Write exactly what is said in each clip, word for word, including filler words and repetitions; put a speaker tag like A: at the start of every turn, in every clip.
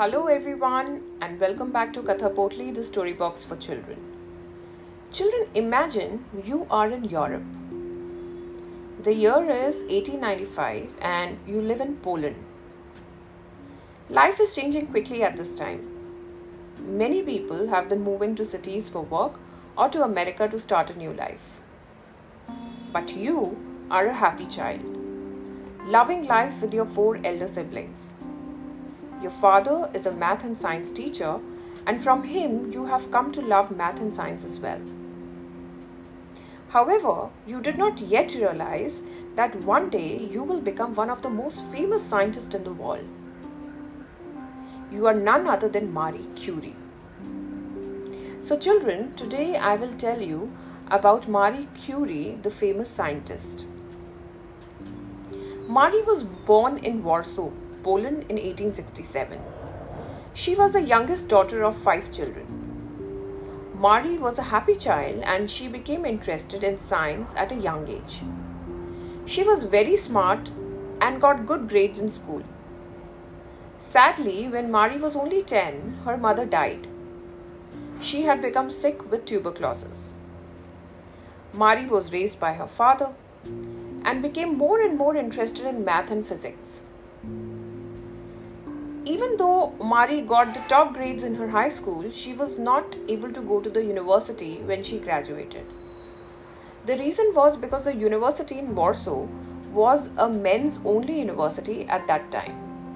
A: Hello everyone and welcome back to Katha Potli, the story box for children. Children, imagine you are in Europe. The year is eighteen ninety-five and you live in Poland. Life is changing quickly at this time. Many people have been moving to cities for work or to America to start a new life. But you are a happy child, loving life with your four elder siblings. Your father is a math and science teacher, and from him you have come to love math and science as well. However, you did not yet realize that one day you will become one of the most famous scientists in the world. You are none other than Marie Curie. So children, today I will tell you about Marie Curie, the famous scientist. Marie was born in Warsaw, Poland in eighteen sixty-seven. She was the youngest daughter of five children. Marie was a happy child and she became interested in science at a young age. She was very smart and got good grades in school. Sadly, when Marie was only ten, her mother died. She had become sick with tuberculosis. Marie was raised by her father and became more and more interested in math and physics. Even though Marie got the top grades in her high school, she was not able to go to the university when she graduated. The reason was because the university in Warsaw was a men's only university at that time.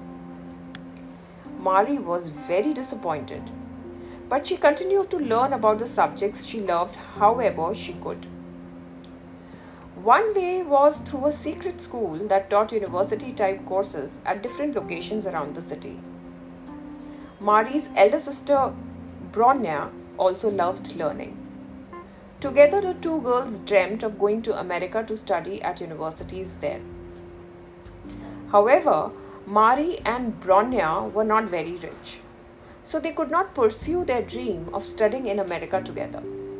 A: Marie was very disappointed, but she continued to learn about the subjects she loved however she could. One way was through a secret school that taught university-type courses at different locations around the city. Marie's elder sister, Bronya, also loved learning. Together, the two girls dreamt of going to America to study at universities there. However, Marie and Bronya were not very rich, so they could not pursue their dream of studying in America together.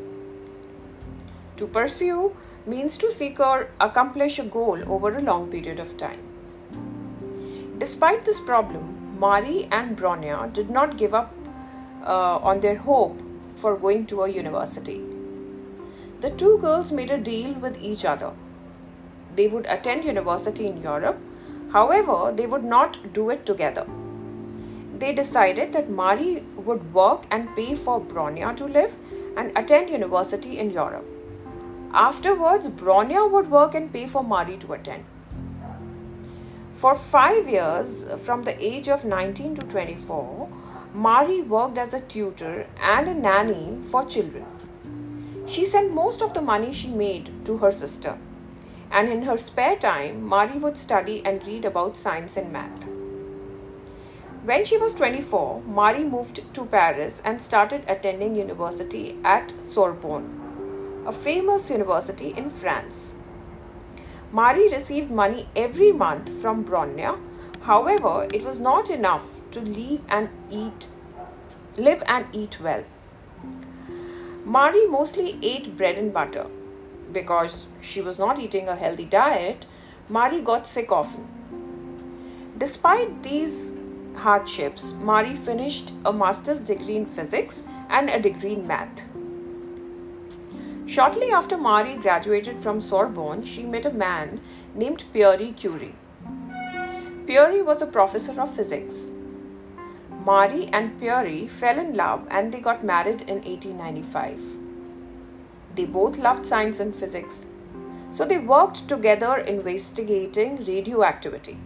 A: To pursue means to seek or accomplish a goal over a long period of time. Despite this problem, Marie and Bronya did not give up uh, on their hope for going to a university. The two girls made a deal with each other. They would attend university in Europe, however, they would not do it together. They decided that Marie would work and pay for Bronya to live and attend university in Europe. Afterwards, Bronya would work and pay for Marie to attend. For five years, from the age of nineteen to twenty-four, Marie worked as a tutor and a nanny for children. She sent most of the money she made to her sister, and in her spare time, Marie would study and read about science and math. When she was twenty-four, Marie moved to Paris and started attending university at Sorbonne, a famous university in France. Marie received money every month from Bronya. However, it was not enough to live and eat, live and eat well. Marie mostly ate bread and butter. Because she was not eating a healthy diet, Marie got sick often. Despite these hardships, Marie finished a master's degree in physics and a degree in math. Shortly after Marie graduated from Sorbonne, she met a man named Pierre Curie. Pierre was a professor of physics. Marie and Pierre fell in love and they got married in eighteen ninety-five. They both loved science and physics, so they worked together investigating radioactivity.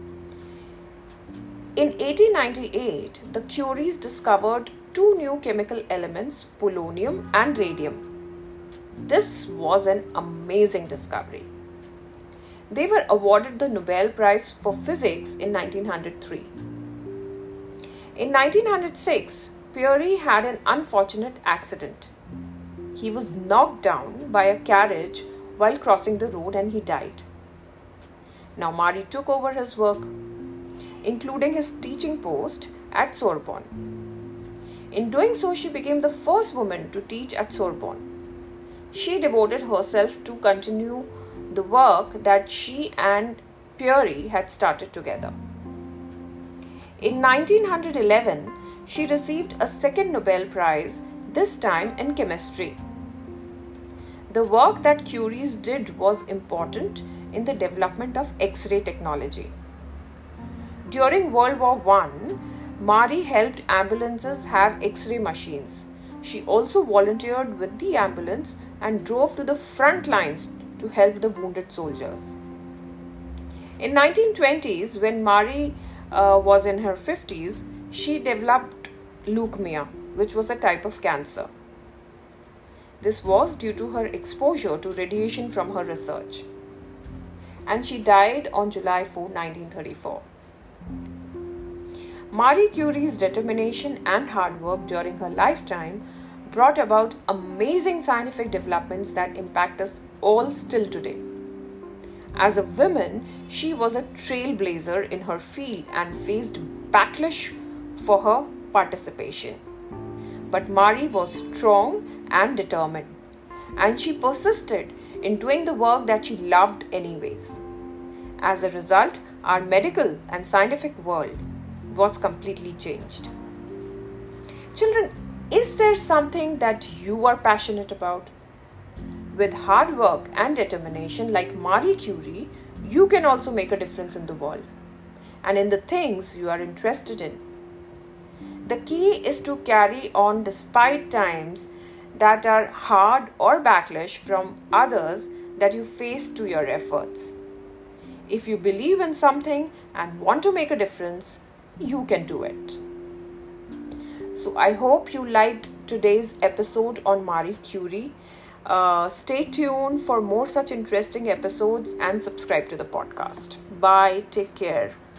A: In eighteen ninety-eight, the Curies discovered two new chemical elements, polonium and radium. This was an amazing discovery. They were awarded the Nobel Prize for Physics in nineteen oh three. In nineteen oh six, Pierre had an unfortunate accident. He was knocked down by a carriage while crossing the road and he died. Now Marie took over his work, including his teaching post at Sorbonne. In doing so, she became the first woman to teach at Sorbonne. She devoted herself to continue the work that she and Pierre had started together. In nineteen eleven, she received a second Nobel Prize, this time in chemistry. The work that Curie did was important in the development of X-ray technology. During World War One, Marie helped ambulances have X-ray machines. She also volunteered with the ambulance and drove to the front lines to help the wounded soldiers. In nineteen twenties, when Marie uh, was in her fifties, she developed leukemia, which was a type of cancer. This was due to her exposure to radiation from her research. And she died on July fourth, nineteen thirty-four. Marie Curie's determination and hard work during her lifetime brought about amazing scientific developments that impact us all still today. As a woman, she was a trailblazer in her field and faced backlash for her participation. But Marie was strong and determined, and she persisted in doing the work that she loved anyways. As a result, our medical and scientific world was completely changed. Children, is there something that you are passionate about? With hard work and determination like Marie Curie, you can also make a difference in the world and in the things you are interested in. The key is to carry on despite times that are hard or backlash from others that you face to your efforts. If you believe in something and want to make a difference, you can do it. So I hope you liked today's episode on Marie Curie. Uh, stay tuned for more such interesting episodes and subscribe to the podcast. Bye. Take care.